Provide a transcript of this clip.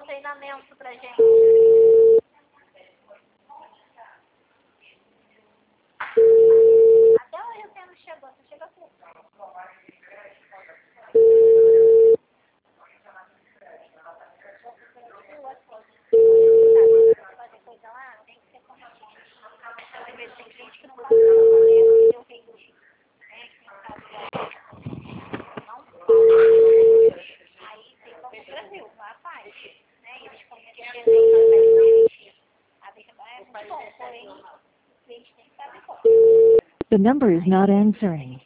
um treinamento pra gente. Até hoje você não chegou, você chegou aqui. Fazer coisa lá, tem que ser contigo. Às vezes tem gente que não faz nada, né? Eu venho do Rio, né? Que não faz não faz. Aí tem como o Brasil, lá faz. Né? E eles comem aquele desenho na pele deles. A vida é muito bom, porém, eles têm que fazer como. The number is not answering.